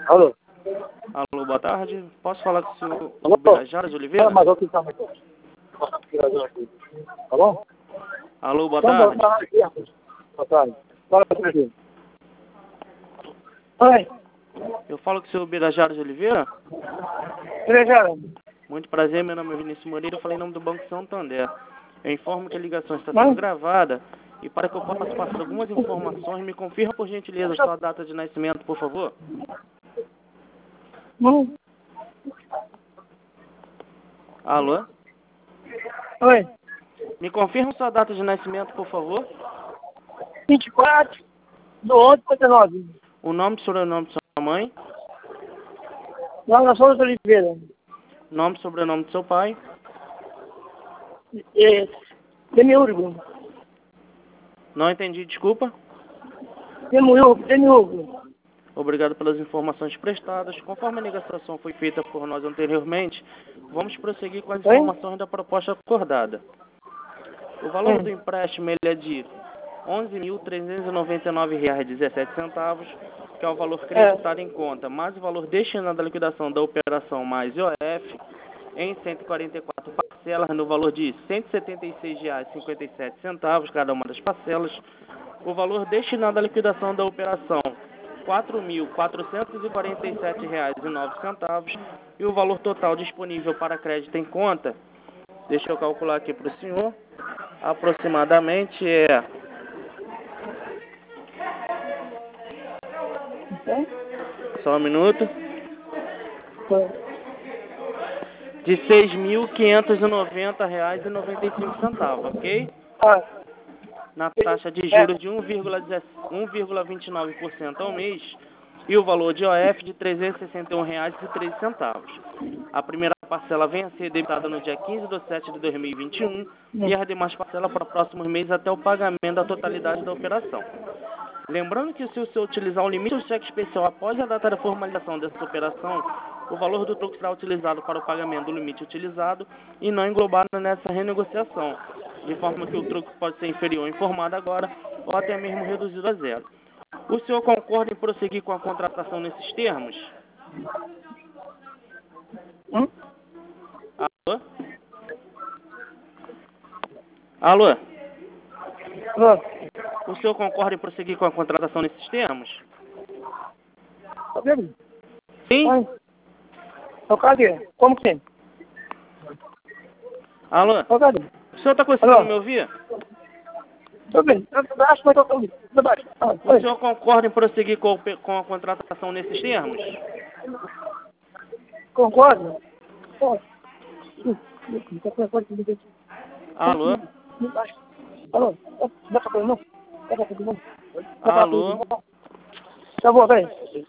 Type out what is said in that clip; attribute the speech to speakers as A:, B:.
A: Alô?
B: Alô, boa tarde. Posso falar com o senhor
A: Alô?
B: Birajara de Oliveira?
A: Fala, mas aqui tá muito. Tá bom?
B: Alô, boa
A: Então,
B: tarde.
A: aqui, boa tarde. Fala aqui. Oi,
B: Eu falo com o senhor Birajara de Oliveira?
A: Birajara.
B: Muito prazer, meu nome é Vinícius Moreira, eu falei em nome do Banco Santander. Eu informo que a ligação está sendo gravada e para que eu possa passar algumas informações, me confirma por gentileza sua data de nascimento, por favor. Alô?
A: Oi,
B: Me confirma sua data de nascimento, por favor.
A: 24 do 11/59.
B: O nome e sobrenome de sua mãe.
A: Lá na Souza Oliveira.
B: Nome e sobrenome de seu pai.
A: Demiurgo.
B: Não entendi, desculpa.
A: Demiurgo.
B: Obrigado pelas informações prestadas. Conforme a negociação foi feita por nós anteriormente, vamos prosseguir com as informações da proposta acordada. O valor do empréstimo ele é de R$ 11.399,17, que é o valor creditado em conta, mais o valor destinado à liquidação da operação mais IOF, em 144 parcelas, no valor de R$ 176,57 cada uma das parcelas. O valor destinado à liquidação da operação, R$ 4.447,09. E o valor total disponível para crédito em conta, deixa eu calcular aqui para o senhor, aproximadamente é... Só um minuto. De R$ 6.590,95, ok? Na taxa de juros de 1,29% ao mês e o valor de OF de R$ 361,13. A primeira parcela vem a ser debitada no dia 15/7/2021 e as demais parcelas para próximos meses até o pagamento da totalidade da operação. Lembrando que se o senhor utilizar um limite do cheque especial após a data da formalização dessa operação, o valor do troco será utilizado para o pagamento do limite utilizado e não englobado nessa renegociação, de forma que o troco pode ser inferior ao informado agora ou até mesmo reduzido a zero. O senhor concorda em prosseguir com a contratação nesses termos? Alô? Alô? O senhor concorda em prosseguir com a contratação nesses termos? Sim?
A: Cadê? Como que tem?
B: Alô?
A: Cadê?
B: O senhor está conseguindo me ouvir?
A: Tô bem. Acho que eu tô ouvindo.
B: O senhor concorda em prosseguir com a contratação nesses termos?
A: Concordo?
B: Alô?
A: Alô? Dá pra fazer não?
B: Alô?
A: Tá bom, velho.